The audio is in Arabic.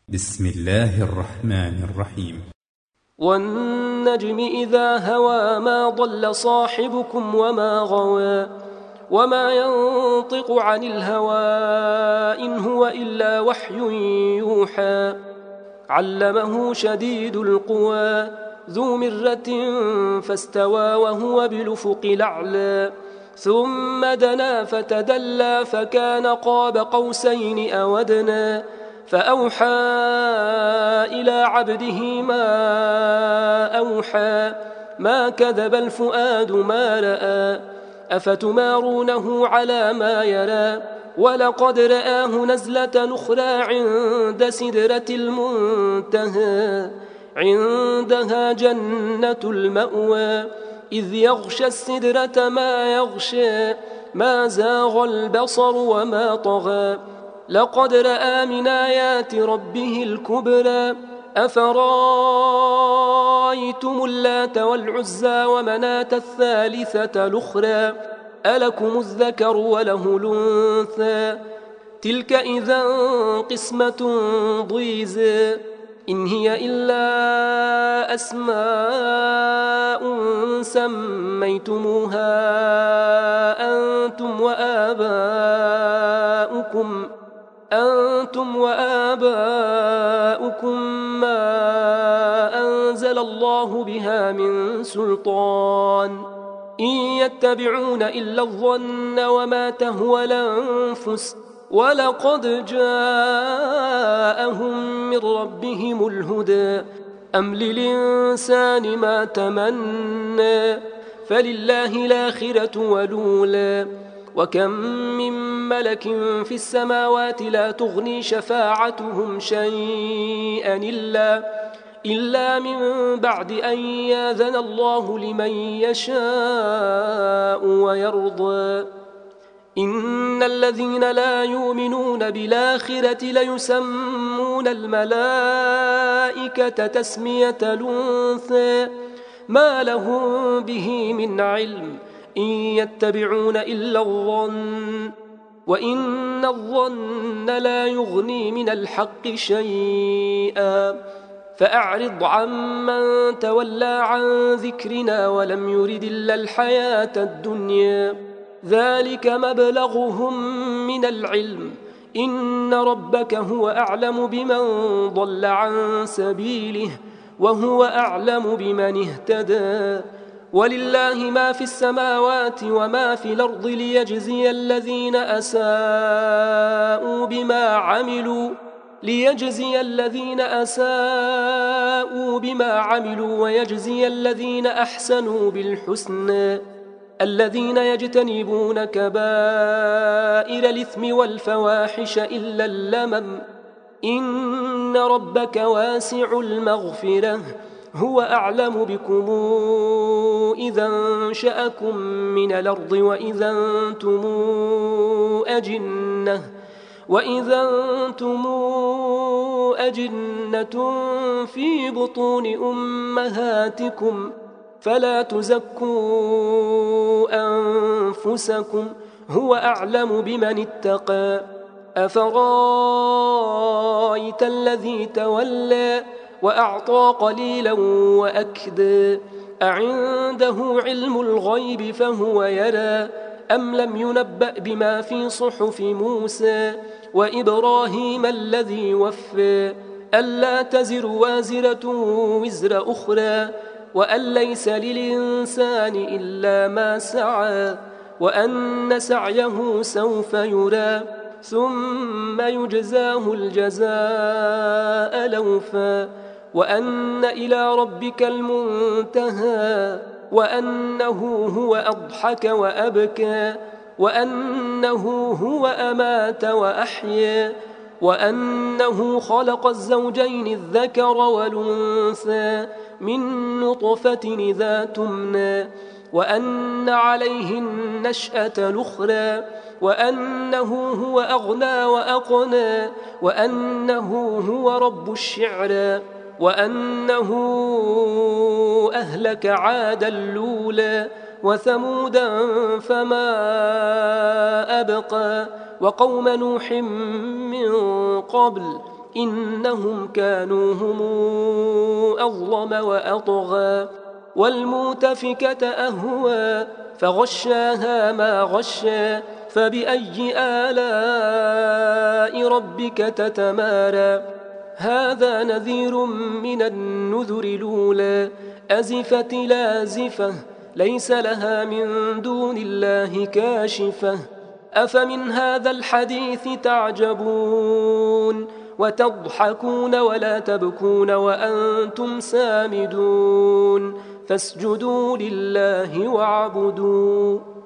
بسم الله الرحمن الرحيم. والنجم إذا هوى ما ضل صاحبكم وما غوى وما ينطق عن الهوى إن هو إلا وحي يوحى علمه شديد القوى ذو مرة فاستوى وهو بالأفق الأعلى ثم دنا فتدلى فكان قاب قوسين أو أدنى فأوحى إلى عبده ما أوحى ما كذب الفؤاد ما رأى أفتمارونه على ما يرى ولقد رآه نزلة أخرى عند سدرة المنتهى عندها جنة المأوى إذ يغشى السدرة ما يغشى ما زاغ البصر وما طغى لقد رأى من آيات ربه الكبرى أفرايتم اللات والعزى ومناة الثالثة الأخرى ألكم الذكر وله الأنثى تلك إذا قسمة ضيزى إن هي إلا أسماء سميتموها أنتم وآباؤكم ما أنزل الله بها من سلطان إن يتبعون إلا الظن وما تهوى الأنفس ولقد جاءهم من ربهم الهدى أم للإنسان ما تمنى فلله الآخرة والأولى وكم من ملك في السماوات لا تغني شفاعتهم شيئا إلا من بعد أن يأذن الله لمن يشاء ويرضى إن الذين لا يؤمنون بالآخرة ليسمون الملائكة تسمية الأنثى ما لهم به من علم إن يتبعون إلا الظن وإن الظن لا يغني من الحق شيئا فأعرض عمن تولى عن ذكرنا ولم يرد إلا الحياة الدنيا ذلك مبلغهم من العلم إن ربك هو أعلم بمن ضل عن سبيله وهو أعلم بمن اهتدى ولله ما في السماوات وما في الأرض ليجزي الذين أساءوا بما عملوا ويجزي الذين أحسنوا بالحسنى الذين يجتنبون كبائر الإثم والفواحش إلا اللمم إن ربك واسع المغفرة هو أعلم بكم إذا أنشأكم من الأرض وإذا أنتم أجنة في بطون أمهاتكم فلا تزكوا أنفسكم هو أعلم بمن اتقى أفرايت الذي تولى وأعطى قليلا وأكدى أعنده علم الغيب فهو يرى أم لم ينبأ بما في صحف موسى وإبراهيم الذي وفى ألا تزر وازرة وزر أخرى وأن ليس للإنسان إلا ما سعى وأن سعيه سوف يرى ثم يجزاه الجزاء الأوفى وأن إلى ربك المنتهى وأنه هو أضحك وأبكى وأنه هو أمات وأحيا وأنه خلق الزوجين الذكر والأنثى من نطفة إذا تمنى وأن عليه النشأة الأخرى وأنه هو أغنى وأقنى وأنه هو رب الشعرى وأنه أهلك عادا الأولى وثمودا فما أبقى وقوم نوح من قبل إنهم كانوا هم أظلم وأطغى والمؤتفكة أهوى فغشاها ما غشى فبأي آلاء ربك تتمارى هذا نذير من النذر الأولى أزفت لازفة ليس لها من دون الله كاشفة أفمن هذا الحديث تعجبون وتضحكون ولا تبكون وأنتم سامدون فاسجدوا لله واعبدوا